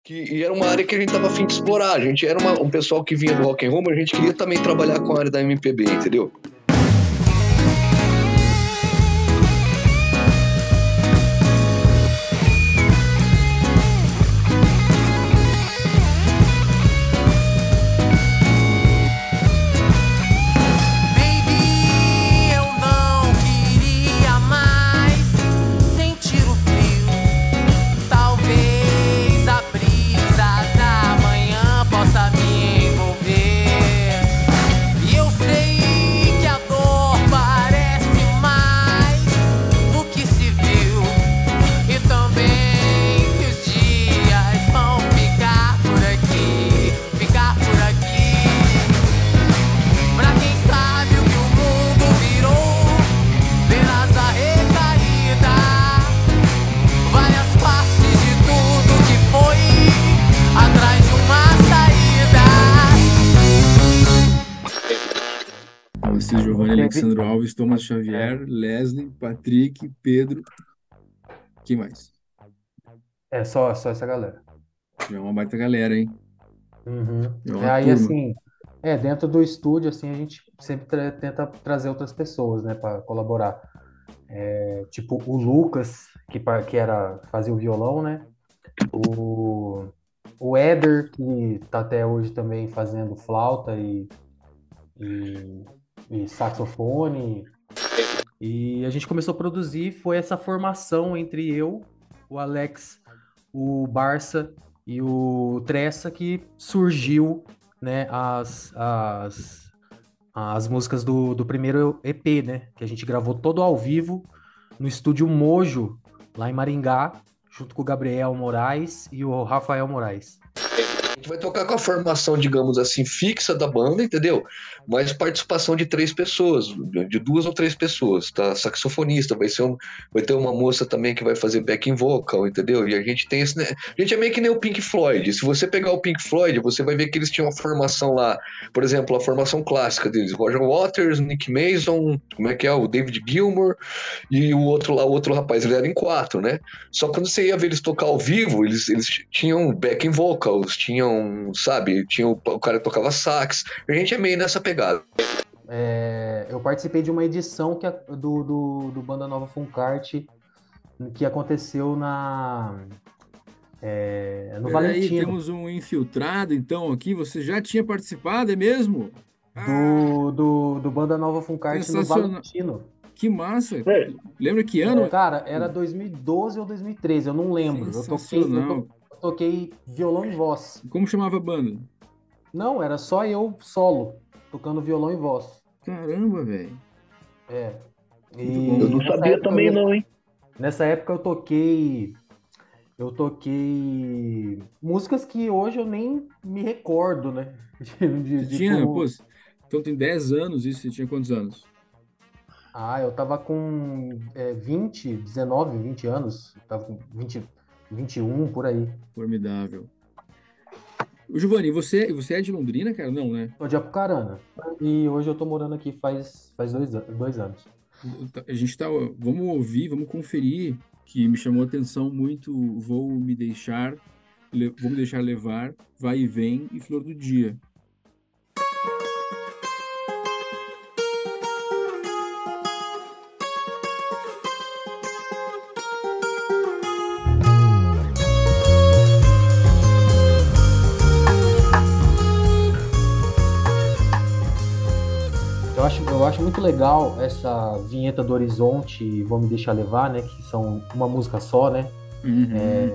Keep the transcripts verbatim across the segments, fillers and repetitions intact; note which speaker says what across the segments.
Speaker 1: Que, e era uma área que a gente tava a fim de explorar. A gente era uma, um pessoal que vinha do rock and roll, mas a gente queria também trabalhar com a área da M P B, entendeu?
Speaker 2: Giovanni, Alexandre Alves, Thomas Xavier, Leslie, Patrick, Pedro. Quem mais?
Speaker 3: É só, só essa galera.
Speaker 2: É uma baita galera, hein?
Speaker 3: Uhum.
Speaker 2: É
Speaker 3: É,
Speaker 2: uma
Speaker 3: aí,
Speaker 2: turma.
Speaker 3: assim, é, dentro do estúdio, assim, a gente sempre tra- tenta trazer outras pessoas, né, para colaborar. É, tipo, o Lucas, que, pa- que era, fazia o violão, né? O, o Éder, que tá até hoje também fazendo flauta e, e, e saxofone. E a gente começou a produzir, foi essa formação entre eu, o Alex, o Barça e o Tressa que surgiu, né, as, as, as músicas do, do primeiro E P, né, que a gente gravou todo ao vivo no estúdio Mojo, lá em Maringá, junto com o Gabriel Moraes e o Rafael Moraes.
Speaker 1: A gente vai tocar com a formação, digamos assim, fixa da banda, entendeu? Mas participação de três pessoas, de duas ou três pessoas, tá? Saxofonista, vai ser um, vai ter uma moça também que vai fazer backing vocal, entendeu? E a gente tem esse, né? A gente é meio que nem o Pink Floyd. Se você pegar o Pink Floyd, você vai ver que eles tinham uma formação lá, por exemplo, a formação clássica deles, Roger Waters, Nick Mason, como é que é? O David Gilmour e o outro lá, o outro rapaz, ele era em quatro, né? Só que quando você ia ver eles tocar ao vivo, eles, eles tinham backing vocals, tinham, sabe, tinham o cara que tocava sax. A gente é meio nessa pegada.
Speaker 3: É, eu participei de uma edição que a- do, do, do Banda Nova Funkart que aconteceu na, é, no
Speaker 2: Peraí,
Speaker 3: Valentino,
Speaker 2: temos um infiltrado, então, aqui. Você já tinha participado, é mesmo? Ah,
Speaker 3: do, do, do Banda Nova Funkart no
Speaker 2: sensacional.
Speaker 3: Valentino.
Speaker 2: Que massa.
Speaker 1: É,
Speaker 2: Lembra que
Speaker 3: É,
Speaker 2: ano?
Speaker 3: cara, era dois mil e doze ou dois mil e treze, eu não lembro. Eu toquei, eu
Speaker 2: Sensacional.
Speaker 3: to- eu toquei violão e voz.
Speaker 2: Como chamava a banda?
Speaker 3: Não, era só eu solo, tocando violão e voz.
Speaker 2: Caramba, velho.
Speaker 3: É.
Speaker 2: Muito
Speaker 1: eu
Speaker 2: bom.
Speaker 3: E
Speaker 1: não
Speaker 3: nessa
Speaker 1: sabia
Speaker 3: época,
Speaker 1: também não, hein?
Speaker 3: nessa época eu toquei, eu toquei músicas que hoje eu nem me recordo, né? De, de,
Speaker 2: Você
Speaker 3: de
Speaker 2: tinha, pô,
Speaker 3: como.
Speaker 2: então tem dez anos isso, você tinha quantos anos?
Speaker 3: Ah, eu tava com é, vinte, dezenove, vinte anos. Tava com vinte, vinte e um por aí.
Speaker 2: Formidável. Ô, Giovanni, você, você é de Londrina, cara? Não, né?
Speaker 3: Sou de Apucarana. E hoje eu tô morando aqui faz, faz dois, an- dois anos.
Speaker 2: A gente tá, vamos ouvir, vamos conferir, que me chamou a atenção muito, Vou Me Deixar, Le- Vou Me Deixar Levar, Vai e Vem e Flor do Dia.
Speaker 3: Eu acho, eu acho muito legal essa vinheta do Horizonte e Vou Me Deixar Levar, né? Que são uma música só, né?
Speaker 2: Uhum.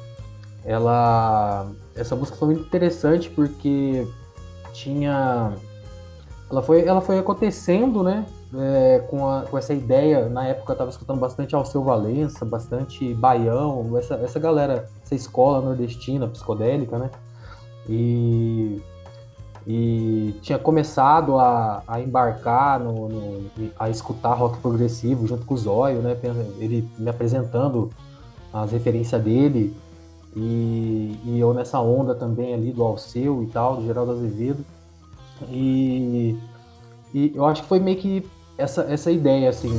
Speaker 3: Ela, essa música foi muito interessante porque tinha, ela foi, ela foi acontecendo, né? É, com, a, com essa ideia, na época eu estava escutando bastante Alceu Valença, bastante Baião, essa, essa galera, essa escola nordestina, psicodélica, né? E, e tinha começado a, a embarcar no, no- a escutar rock progressivo junto com o Zóio, né? Ele me apresentando as referências dele e, e eu nessa onda também ali do Alceu e tal, do Geraldo Azevedo. E, e eu acho que foi meio que essa, essa ideia, assim.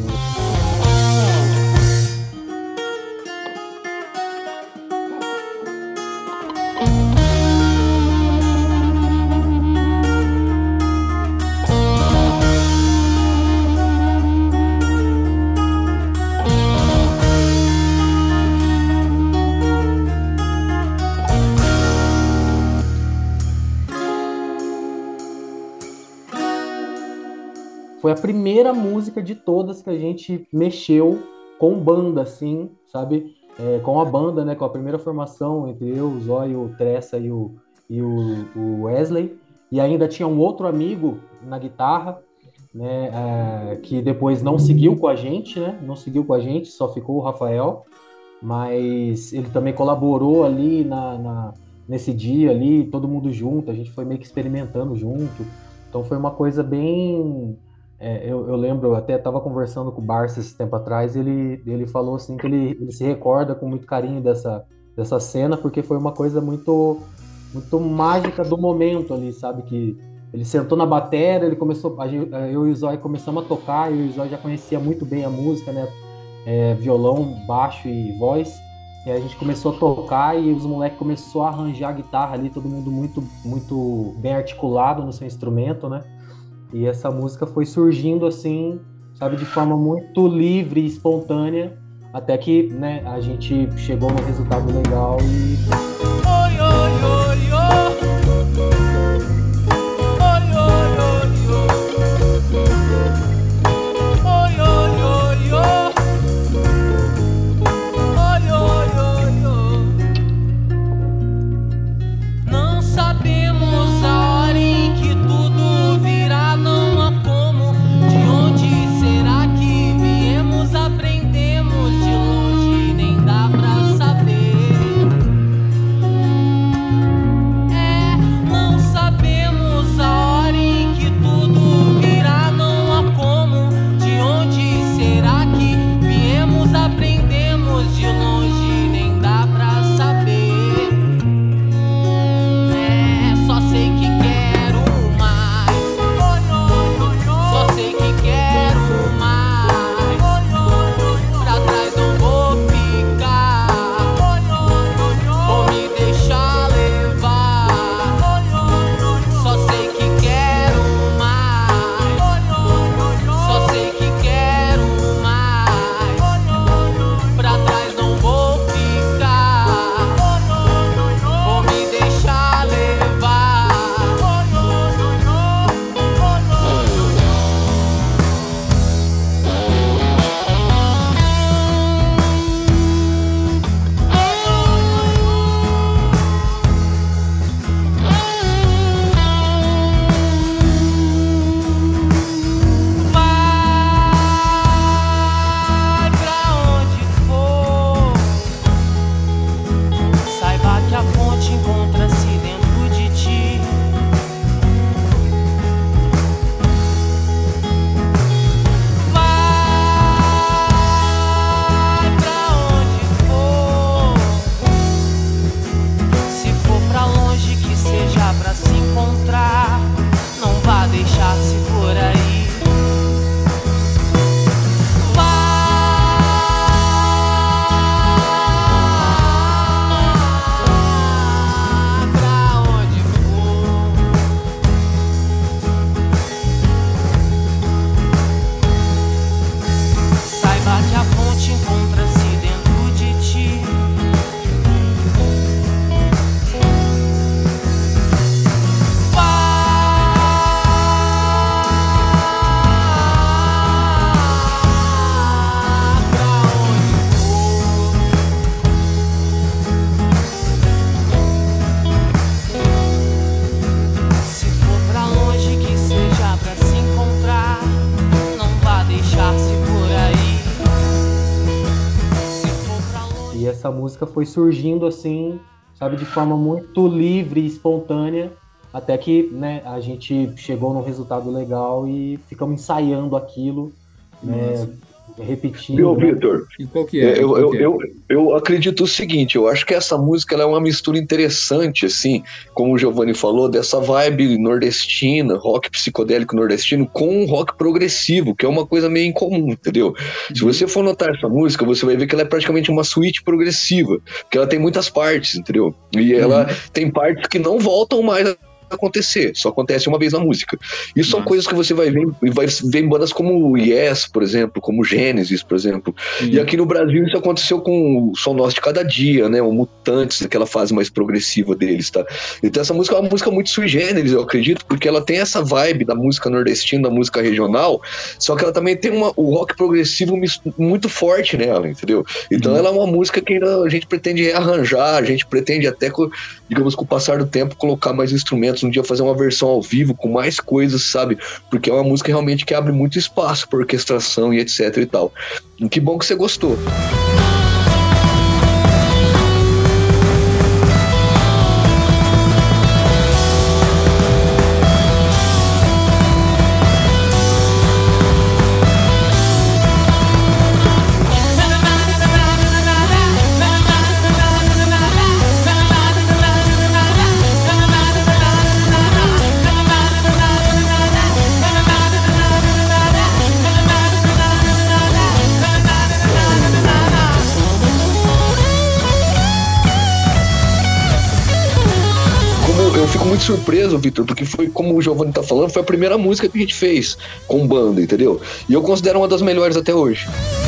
Speaker 3: foi a primeira música de todas que a gente mexeu com banda, assim, sabe? É, com a banda, né? Com a primeira formação entre eu, o Zóio, o Tressa e o, e o, o Wesley. E ainda tinha um outro amigo na guitarra, né? É, que depois não seguiu com a gente, né? Não seguiu com a gente, só ficou o Rafael. Mas ele também colaborou ali na, na, nesse dia ali, todo mundo junto, a gente foi meio que experimentando junto. Então foi uma coisa bem... É, eu, eu lembro, eu até estava conversando com o Barça esse tempo atrás, ele, ele falou assim que ele, ele se recorda com muito carinho dessa, dessa cena, porque foi uma coisa muito, muito mágica do momento ali, sabe? Que ele sentou na bateria, ele começou, a gente, eu e o Zói começamos a tocar, e o Zói já conhecia muito bem a música, né? É, violão, baixo e voz, e aí a gente começou a tocar e os moleques começaram a arranjar a guitarra ali, todo mundo muito, muito bem articulado no seu instrumento, né? E essa música foi surgindo assim, sabe, de forma muito livre e espontânea, até que, né, a gente chegou num resultado legal e... Oi, oi, oi, oi. Essa música foi surgindo assim, sabe, de forma muito livre e espontânea, até que, né, a gente chegou num resultado legal e ficamos ensaiando aquilo, né, repetindo.
Speaker 1: Viu, Vitor?
Speaker 2: E qual que é?
Speaker 1: Eu,
Speaker 2: qual
Speaker 1: eu,
Speaker 2: que é?
Speaker 1: eu, eu acredito o seguinte, eu acho que essa música ela é uma mistura interessante, assim, como o Giovanni falou, dessa vibe nordestina, rock psicodélico nordestino, com rock progressivo, que é uma coisa meio incomum, entendeu? Uhum. Se você for notar essa música, você vai ver que ela é praticamente uma suíte progressiva, porque ela tem muitas partes, entendeu? E ela uhum. tem partes que não voltam mais acontecer, só acontece uma vez na música. Isso são
Speaker 2: Nossa.
Speaker 1: coisas que você vai ver, vai ver em bandas como Yes, por exemplo, como Gênesis, por exemplo.
Speaker 2: Sim.
Speaker 1: E aqui no Brasil isso aconteceu com o Som Nosso de Cada Dia, né? O Mutantes, aquela fase mais progressiva deles, tá? Então essa música é uma música muito sui generis, eu acredito, porque ela tem essa vibe da música nordestina, da música regional, só que ela também tem uma, o rock progressivo muito forte nela, entendeu? Então
Speaker 2: Uhum.
Speaker 1: ela é uma música que ainda a gente pretende rearranjar, a gente pretende até, digamos, com o passar do tempo, colocar mais instrumentos, um dia fazer uma versão ao vivo com mais coisas, sabe? Porque é uma música realmente que abre muito espaço para orquestração e etc e tal. E que bom que você gostou. Muito surpreso, Vitor, porque foi, como o Giovanni tá falando, foi a primeira música que a gente fez com banda, entendeu? E eu considero uma das melhores até hoje.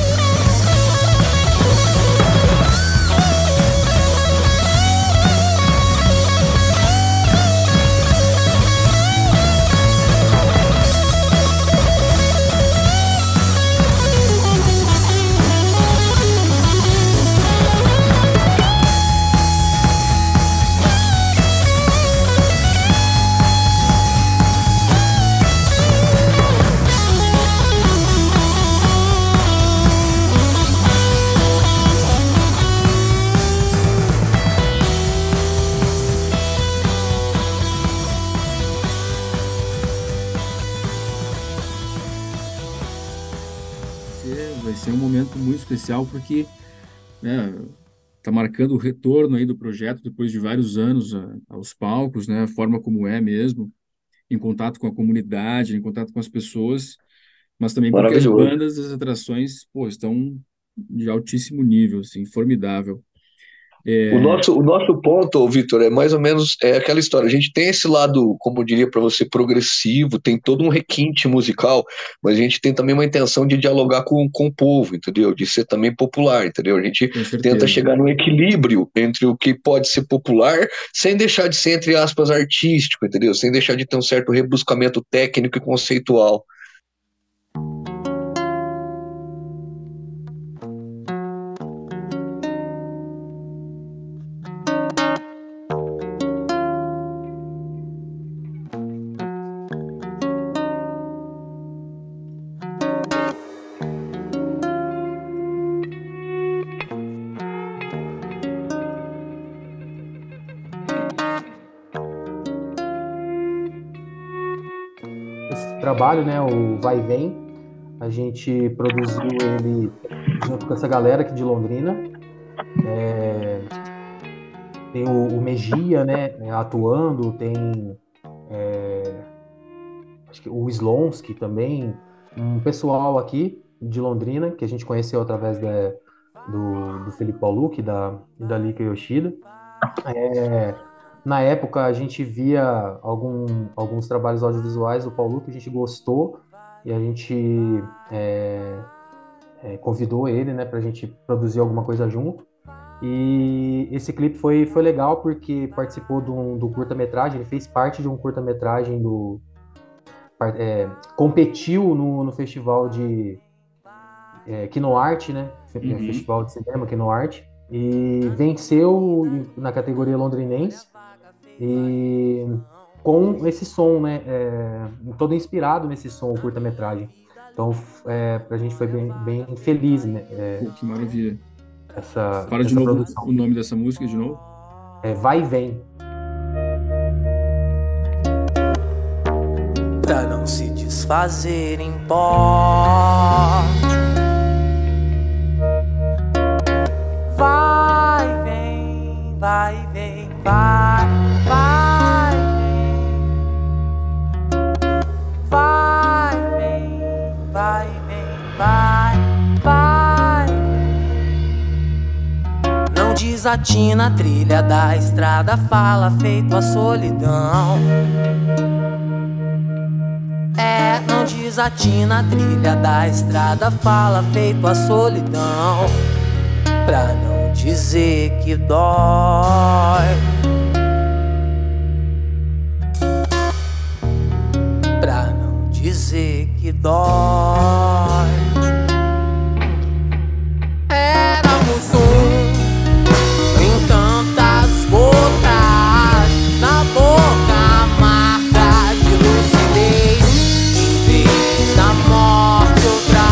Speaker 2: Vai ser um momento muito especial porque, né, tá marcando o retorno aí do projeto depois de vários anos a, aos palcos, né, a forma como é mesmo, em contato com a comunidade, em contato com as pessoas, mas também porque as
Speaker 1: Maravilhoso.
Speaker 2: bandas, as atrações, pô, estão de altíssimo nível, assim, formidável. É...
Speaker 1: O nosso, o nosso ponto, Vitor, é mais ou menos é aquela história. A gente tem esse lado, como eu diria para você, progressivo, tem todo um requinte musical, mas a gente tem também uma intenção de dialogar com, com o povo, entendeu? De ser também popular, entendeu? A gente
Speaker 2: Com certeza.
Speaker 1: tenta chegar num equilíbrio entre o que pode ser popular, sem deixar de ser, entre aspas, artístico, entendeu? Sem deixar de ter um certo rebuscamento técnico e conceitual.
Speaker 3: Trabalho, né, o Vai e Vem, a gente produziu ele junto com essa galera aqui de Londrina. É, tem o, o Megia, né, atuando, tem é, acho que o Slonsky também, um pessoal aqui de Londrina que a gente conheceu através da, do, do Felipe Paulucci da, e da Lika Yoshida. É, na época a gente via algum, alguns trabalhos audiovisuais do Paulo que a gente gostou e a gente é, é, convidou ele, né, para a gente produzir alguma coisa junto. E esse clipe foi, foi legal porque participou do, do curta-metragem, ele fez parte de um curta-metragem do é, competiu no, no festival de é, Kinoarte, né,
Speaker 2: Uhum.
Speaker 3: festival de cinema Kinoarte, e venceu na categoria londrinense e com esse som, né, é, todo inspirado nesse som, o curta-metragem. Então, é, pra gente foi bem, bem feliz, né? É,
Speaker 2: Pô, que maravilha.
Speaker 3: Essa,
Speaker 2: Fala de
Speaker 3: essa
Speaker 2: novo
Speaker 3: produção.
Speaker 2: o nome dessa música de novo.
Speaker 3: É Vai e Vem.
Speaker 4: Pra não se desfazer em pó. Vai, vem, vai, vem, vai, vai, vem. Vai, vem, vai, vem, vai, vai, vem. Não diz desatina a trilha da estrada, fala feito a solidão. É, não desatina a trilha da estrada, fala feito a solidão. Pra não dizer que dói, pra não dizer que dói. Éramos um em tantas gotas, na boca amarga de lucidez, em vez da morte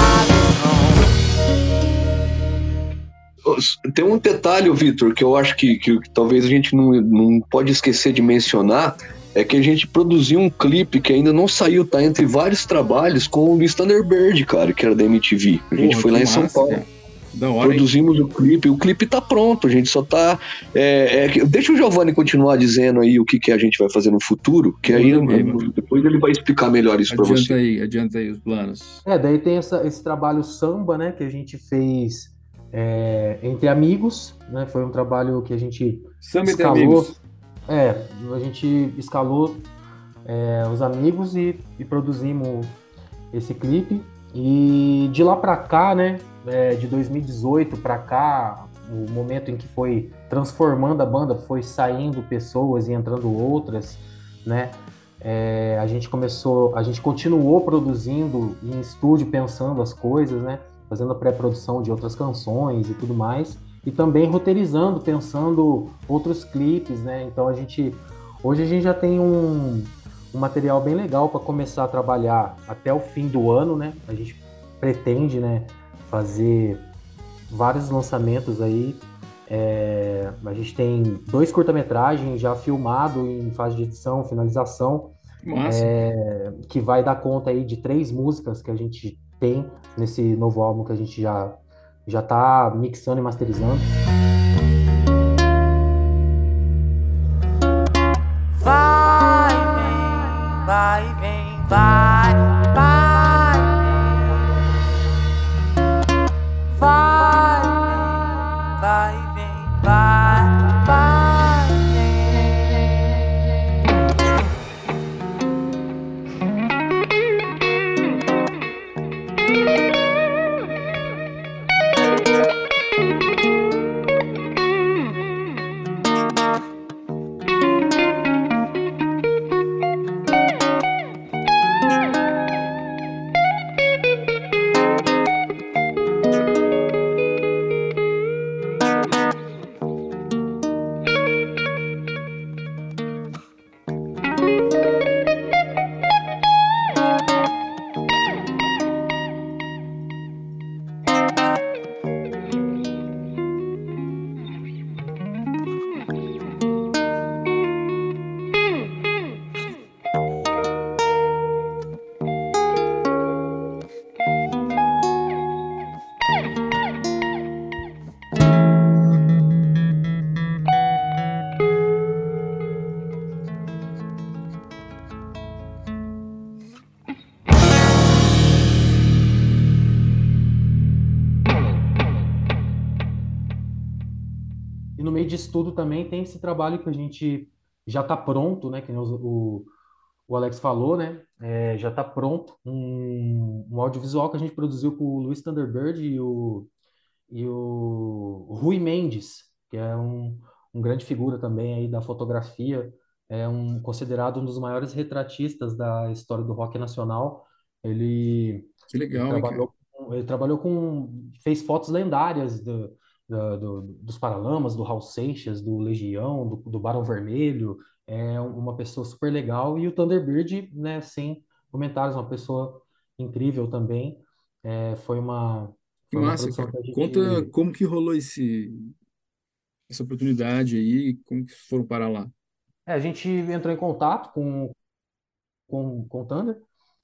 Speaker 4: outra visão.
Speaker 1: Tem um detalhe, Vitor, que eu acho que, que, que talvez a gente não, não pode esquecer de mencionar, é que a gente produziu um clipe que ainda não saiu, tá entre vários trabalhos, com o Luiz Thunderbird, cara, que era da M T V. A gente
Speaker 2: Porra,
Speaker 1: foi lá
Speaker 2: que
Speaker 1: em São
Speaker 2: massa,
Speaker 1: Paulo.
Speaker 2: cara. Da hora, hein?
Speaker 1: Produzimos o clipe, o clipe tá pronto, a gente só tá. É, é, deixa o Giovanni continuar dizendo aí o que, que a gente vai fazer no futuro, que aí
Speaker 2: Manda bem, mano.
Speaker 1: depois ele vai explicar melhor isso pra
Speaker 2: Adianta
Speaker 1: você.
Speaker 2: aí, adianta aí os planos.
Speaker 3: É, daí tem essa- esse trabalho samba, né, que a gente fez é, entre amigos, né? Foi um trabalho que a gente
Speaker 2: Samba entre
Speaker 3: escalou.
Speaker 2: amigos.
Speaker 3: É, a gente escalou é, os amigos e, e produzimos esse clipe. E de lá pra cá, né, é, de dois mil e dezoito pra cá, o momento em que foi transformando a banda, foi saindo pessoas e entrando outras, né? É, a gente começou, a gente continuou produzindo em estúdio, pensando as coisas, né? Fazendo a pré-produção de outras canções e tudo mais, e também roteirizando, pensando outros clipes, né? Então a gente, hoje a gente já tem um, um material bem legal para começar a trabalhar até o fim do ano, né? A gente pretende, né, fazer vários lançamentos aí. É, a gente tem dois curta-metragens já filmado em fase de edição, finalização,
Speaker 2: Que massa.
Speaker 3: que vai dar conta aí de três músicas que a gente tem nesse novo álbum que a gente já já tá mixando e masterizando.
Speaker 4: Vai, vem, vai, vem, vai, vai, vem. Vai, vem, vai, vem, vai, vai,
Speaker 3: E no meio disso tudo também tem esse trabalho que a gente já está pronto, né? Que nem o, o Alex falou, né? É, já está pronto um, um audiovisual que a gente produziu com o Luiz Thunderbird e o, e o Rui Mendes, que é um, um grande figura também aí da fotografia, é um considerado um dos maiores retratistas da história do rock nacional. Ele,
Speaker 2: Que
Speaker 3: ele
Speaker 2: legal, hein, cara?
Speaker 3: trabalhou, com- ele trabalhou com, fez fotos lendárias do, da- do- dos Paralamas, do Raul Seixas, do Legião, do, do Barão Vermelho. É uma pessoa super legal. E o Thunderbird, né, sem comentários, uma pessoa incrível também. É, foi uma
Speaker 2: Que
Speaker 3: foi uma
Speaker 2: massa,
Speaker 3: produção
Speaker 2: cara.
Speaker 3: que a
Speaker 2: Conta
Speaker 3: gente.
Speaker 2: como que rolou esse, essa oportunidade aí, como que foram parar lá.
Speaker 3: É, a gente entrou em contato com, com, com o Thunder,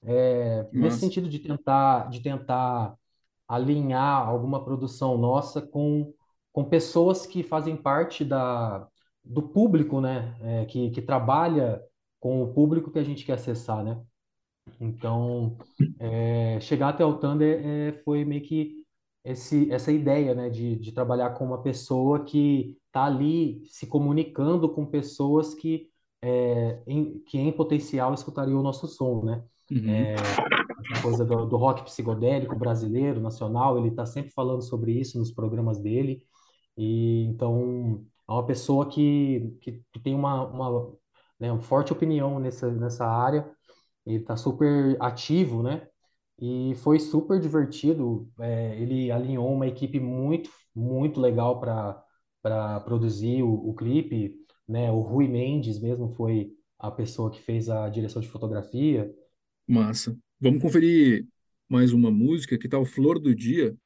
Speaker 3: é,
Speaker 2: Que
Speaker 3: nesse
Speaker 2: massa.
Speaker 3: sentido de tentar, de tentar alinhar alguma produção nossa com, com pessoas que fazem parte da, do público, né? É, que, que trabalha com o público que a gente quer acessar, né? Então, é, chegar até o Thunder é, foi meio que esse, essa ideia, né, de, de trabalhar com uma pessoa que está ali se comunicando com pessoas que, é, em, que em potencial escutariam o nosso som, né?
Speaker 2: Uhum.
Speaker 3: É, essa coisa do, do rock psicodélico brasileiro, nacional, ele está sempre falando sobre isso nos programas dele. E então é uma pessoa que, que, que tem uma, uma, né, uma forte opinião nessa, nessa área. Ele está super ativo, né? E foi super divertido. É, ele alinhou uma equipe muito, muito legal para para produzir o, o clipe, né? O Rui Mendes mesmo foi a pessoa que fez a direção de fotografia.
Speaker 2: Massa. Vamos conferir mais uma música, que tal Flor do Dia?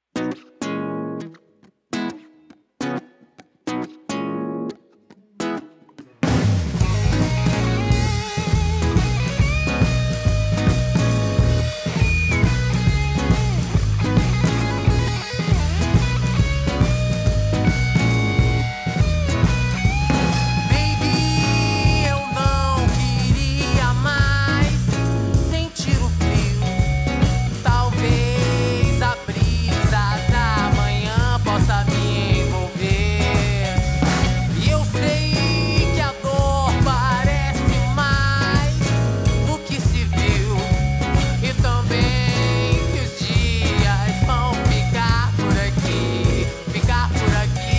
Speaker 4: Baby, eu não queria mais sentir o frio. Talvez a brisa da manhã possa me envolver. E eu sei que a dor parece mais do que se viu. E também que os dias vão ficar por aqui, ficar por aqui.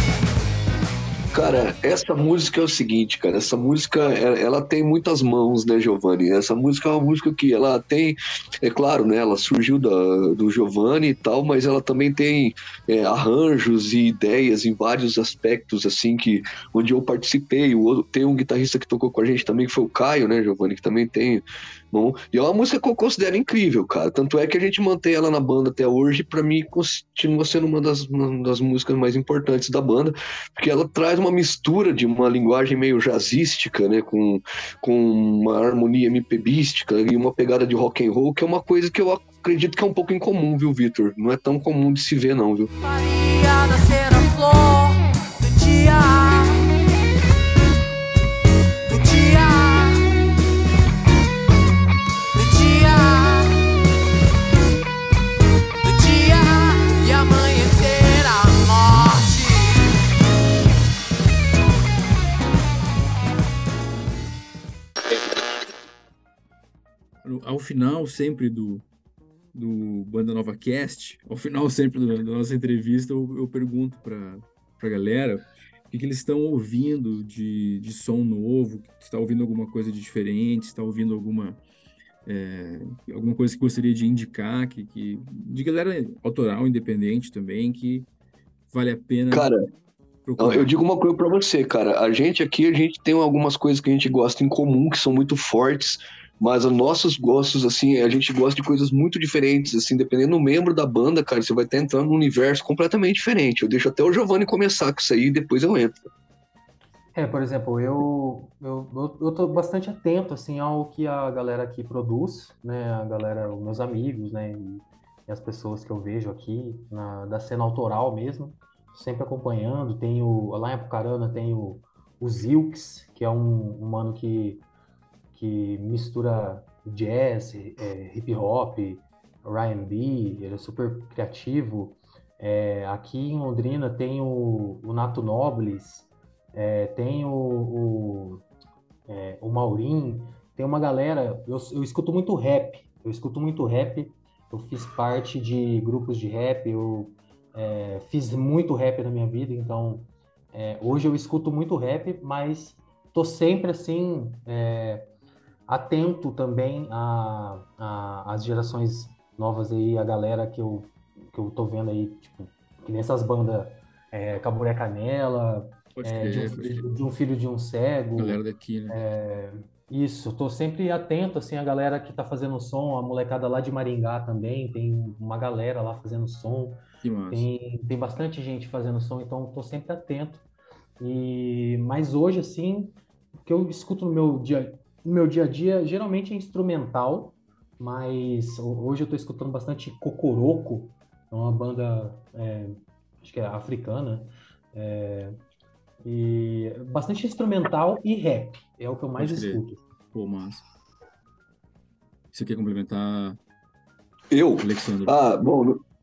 Speaker 1: Cara, essa música é o seguinte, cara, essa música, ela, ela tem muitas mãos, né, Giovanni? Essa música é uma música que ela tem, é claro, né, ela surgiu da, do Giovanni e tal, mas ela também tem é, arranjos e ideias em vários aspectos, assim, que, onde eu participei. O outro- tem um guitarrista que tocou com a gente também, que foi o Caio, né, Giovanni, que também tem. Bom, e é uma música que eu considero incrível, cara. Tanto é que a gente mantém ela na banda até hoje, pra mim continua sendo uma das, uma das músicas mais importantes da banda, porque ela traz uma mistura de uma linguagem meio jazzística, né, com, com uma harmonia MPBística e uma pegada de rock and roll, que é uma coisa que eu acredito que é um pouco incomum, viu, Vitor? Não é tão comum de se ver, não, viu?
Speaker 4: Faria nascer a flor do dia, do dia, do dia, do dia e amanhecer a morte.
Speaker 2: No- Ao final sempre do, do Banda Nova Cast, ao final sempre do- da nossa entrevista, eu, eu pergunto para a galera o que, que eles estão ouvindo de, de som novo, se está ouvindo alguma coisa de diferente, se está ouvindo alguma, é, alguma coisa que gostaria de indicar, que, que, de galera autoral, independente também, que vale a pena
Speaker 1: Cara, eu
Speaker 2: procurar.
Speaker 1: digo uma coisa pra você, cara. A gente aqui, a gente tem algumas coisas que a gente gosta em comum, que são muito fortes, mas os nossos gostos, assim, a gente gosta de coisas muito diferentes, assim, dependendo do membro da banda, cara, você vai estar entrando num universo completamente diferente. Eu deixo até o Giovanni começar com isso aí e depois eu entro.
Speaker 3: É, por exemplo, eu, eu, eu, eu tô bastante atento, assim, ao que a galera aqui produz, né, a galera, os meus amigos, né, e, e as pessoas que eu vejo aqui, na, da cena autoral mesmo, sempre acompanhando. Tem o, lá em Apucarana tem o, o Zilks, que é um, um mano que, que mistura jazz, é, hip hop, R and B, ele é super criativo. É, aqui em Londrina tem o, o Nato Nobles, é, tem o, o, é, o Maurim, tem uma galera. Eu, eu escuto muito rap, eu escuto muito rap. Eu fiz parte de grupos de rap, eu é, fiz muito rap na minha vida, então é, hoje eu escuto muito rap, mas tô sempre assim, é, atento também a, a, às gerações novas aí, a galera que eu, que eu tô vendo aí, tipo, que nessas bandas é, Caburé Canela,
Speaker 2: Pode
Speaker 3: é, de, um,
Speaker 2: crer, pode crer.
Speaker 3: filho- de um filho de um cego.
Speaker 2: Galera daqui, né?
Speaker 3: Isso, tô sempre atento, assim, a galera que tá fazendo som, a molecada lá de Maringá também, tem uma galera lá fazendo som,
Speaker 2: Que massa.
Speaker 3: tem, tem bastante gente fazendo som, então tô sempre atento. E, mas hoje, assim, o que eu escuto no meu dia, no meu dia a dia, geralmente é instrumental, mas ho- hoje eu tô escutando bastante Cocoroco, é uma banda, é, acho que é africana, é, e bastante instrumental e rap, é o que eu mais
Speaker 2: Pode crer.
Speaker 3: escuto.
Speaker 2: Pô, massa. Você quer complementar,
Speaker 1: Eu?
Speaker 2: Alexandre?
Speaker 1: Ah, bom, no,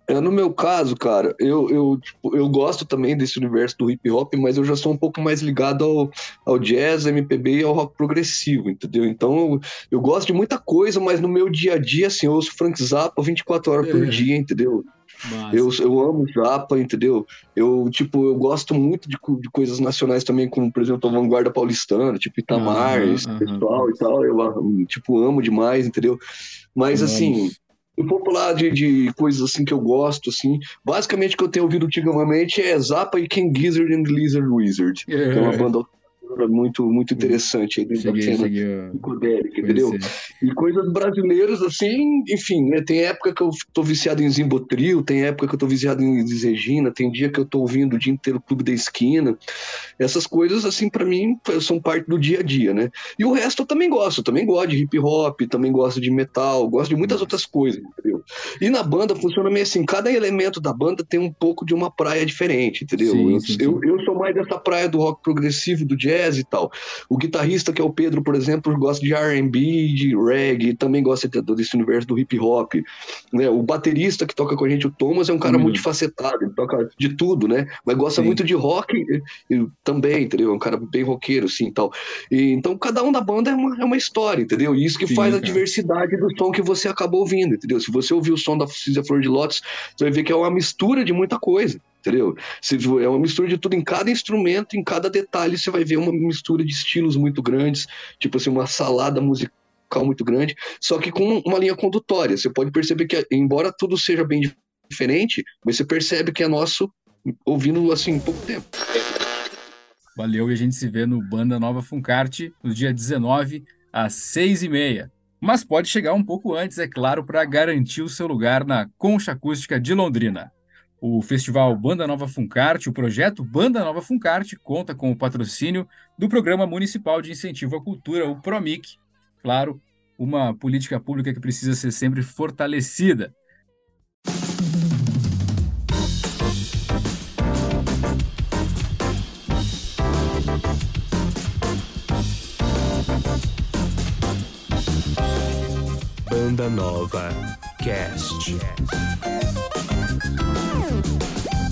Speaker 1: É, no meu caso, cara, eu, eu, tipo, eu gosto também desse universo do hip hop, mas eu já sou um pouco mais ligado ao, ao jazz, M P B e ao rock progressivo, entendeu? Então eu, eu gosto de muita coisa, mas no meu dia a dia, assim, eu ouço Frank Zappa vinte e quatro horas por dia, entendeu? Eu,
Speaker 2: Massa.
Speaker 1: eu amo Zappa, entendeu? Eu, tipo, eu gosto muito de, co- de coisas nacionais também, como, por exemplo, a Vanguarda Paulistana, tipo Itamar,
Speaker 2: Aham,
Speaker 1: esse
Speaker 2: aham.
Speaker 1: pessoal e tal, eu, ah, tipo, amo demais, entendeu? Mas, assim,
Speaker 2: Vamos.
Speaker 1: eu vou falar de, de coisas, assim, que eu gosto, assim, basicamente o que eu tenho ouvido ultimamente é Zappa e King Gizzard and the Lizard Wizard, que é uma banda muito, muito interessante aí dentro da
Speaker 2: Cheguei,
Speaker 1: cena
Speaker 2: cheguei a
Speaker 1: psicodélica, entendeu?
Speaker 2: conhecer.
Speaker 1: E coisas brasileiras, assim, enfim, né? Tem época que eu tô viciado em Zimbotril, tem época que eu tô viciado em Elis Regina, tem dia que eu tô ouvindo o dia inteiro o Clube da Esquina. Essas coisas, assim, pra mim, são parte do dia a dia, né? E o resto eu também gosto, eu também gosto de hip hop, também gosto de metal, gosto de muitas outras
Speaker 2: Massa.
Speaker 1: coisas, entendeu? E na banda funciona meio assim, cada elemento da banda tem um pouco de uma praia diferente, entendeu?
Speaker 2: Sim,
Speaker 1: Eu,
Speaker 2: sim,
Speaker 1: eu,
Speaker 2: sim.
Speaker 1: eu sou mais dessa praia do rock progressivo, do jazz e tal. O guitarrista, que é o Pedro, por exemplo, gosta de R and B, de reggae, também gosta de- desse universo do hip hop, né? O baterista que toca com a gente, o Thomas, é um
Speaker 2: Um
Speaker 1: cara
Speaker 2: minuto.
Speaker 1: multifacetado, ele toca de tudo, né? Mas gosta
Speaker 2: Sim.
Speaker 1: muito de rock e, e também, entendeu? É um cara bem roqueiro, assim, tal. E, então, cada um da banda é uma, é uma história, entendeu? E isso que faz
Speaker 2: Sim,
Speaker 1: a
Speaker 2: cara.
Speaker 1: diversidade do som que você acaba ouvindo, entendeu? Se você ouvir o som da Cisa Flor de Lótus, você vai ver que é uma mistura de muita coisa, entendeu? Se- É uma mistura de tudo em cada instrumento, em cada detalhe, você vai ver uma mistura de estilos muito grandes, tipo assim, uma salada musical muito grande, só que com uma linha condutória. Você pode perceber que, embora tudo seja bem diferente, mas você percebe que é nosso ouvindo assim em pouco tempo.
Speaker 2: Valeu, e a gente se vê no Banda Nova Funkarte no dia dezenove, às seis e meia. Mas pode chegar um pouco antes, é claro, para garantir o seu lugar na Concha Acústica de Londrina. O festival Banda Nova Funkarte, o projeto Banda Nova Funkarte, conta com o patrocínio do Programa Municipal de Incentivo à Cultura, o PROMIC. Claro, uma política pública que precisa ser sempre fortalecida.
Speaker 5: Banda Nova Cast.